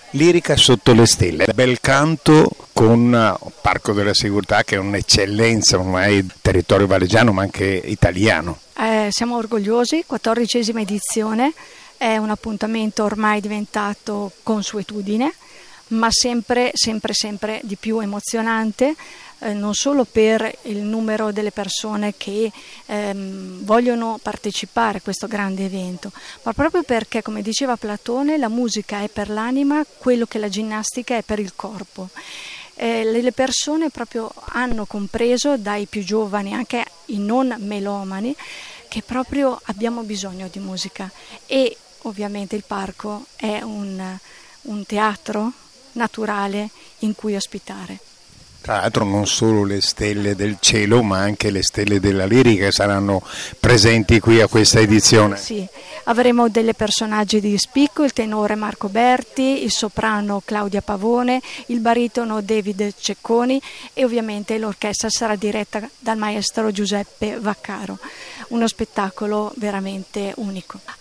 Lirica sotto le stelle, bel canto con Parco della Sigurtà che è un'eccellenza ormai territorio vareggiano ma anche italiano. Siamo orgogliosi, 14ª edizione, è un appuntamento ormai diventato consuetudine, ma sempre di più emozionante, non solo per il numero delle persone che vogliono partecipare a questo grande evento, ma proprio perché, come diceva Platone, la musica è per l'anima quello che la ginnastica è per il corpo. Le persone proprio hanno compreso, dai più giovani anche i non melomani, che proprio abbiamo bisogno di musica, e ovviamente il parco è un teatro naturale in cui ospitare. Tra l'altro non solo le stelle del cielo ma anche le stelle della lirica saranno presenti qui a questa edizione. Sì, avremo dei personaggi di spicco, il tenore Marco Berti, il soprano Claudia Pavone, il baritono David Cecconi e ovviamente l'orchestra sarà diretta dal maestro Giuseppe Vaccaro. Uno spettacolo veramente unico.